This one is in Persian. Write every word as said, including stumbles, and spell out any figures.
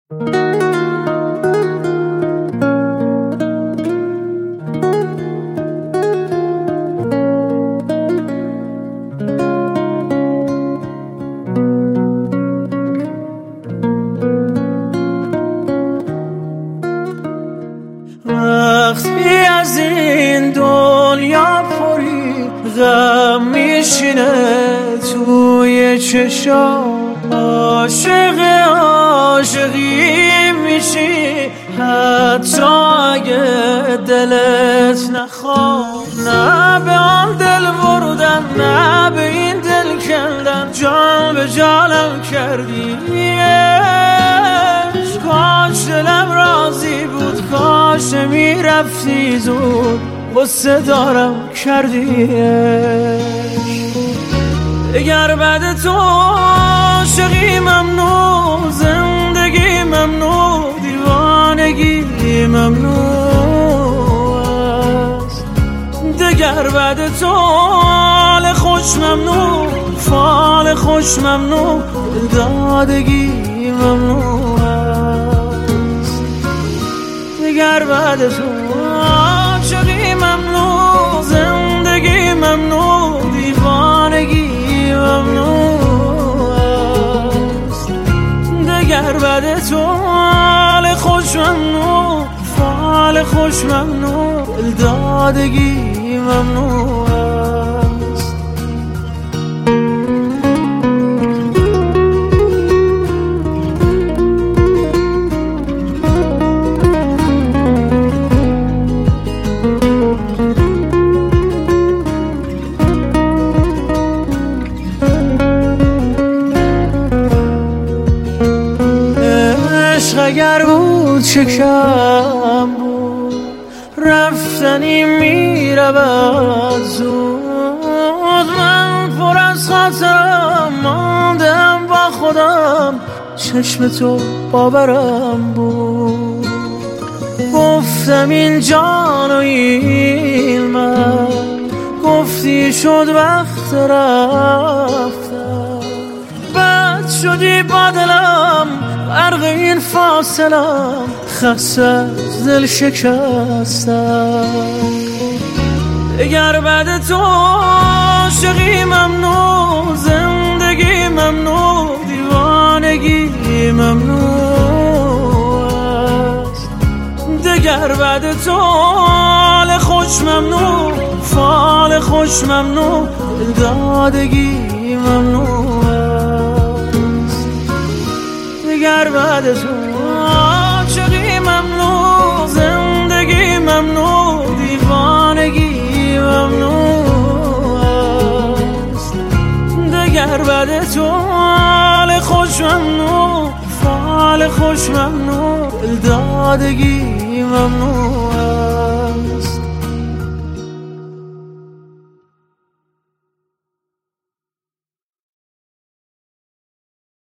وقتی از این دنیا پری غم میشینه توی چشام، عاشق عاشقی میشی حتی اگه دلت نخواد. نه به آن دل بردن، نه به این دل کندن، جان به جانم کردی. کاش دلم راضی بود، کاش میرفتی زود، غصه دارم کردی. اگر بعد تو عاشقی ممنوع، زندگی ممنوع، دیوانگی ممنوع است. دگر بعد تو حال خوش ممنوع، فال خوش ممنوع، دادگی ممنوع است. دگر بعد تو عاشقی ممنوع، زندگی ممنوع، دیوانگی ممنوع است. دگر بعد تو حال خوش ممنوع، فال خوش ممنوع، دادگی ممنوع است. اگر بود چه کم بود، رفتنی میرود زود. من پر از خاطرم ماندم با خودم، چشم تو باورم بود. گفتم این جان و این من، گفتی شد وقت رفتم. بد شدی با دلم، غرق این فاصلم، خسته از دل شکستم. اگر بعد تو عاشقی ممنوع، زندگی ممنوع، دیوانگی ممنوع است. دگر بعد تو حال خوش ممنوع، فال خوش ممنوع، دادگی ممنوع است. دگر بعد تو عاشقی ممنوع، زندگی ممنوع، دیوانگی ممنوع است. دگر بعد تو حال خوش ممنوع، فال خوش ممنوع، دادگی ممنوع.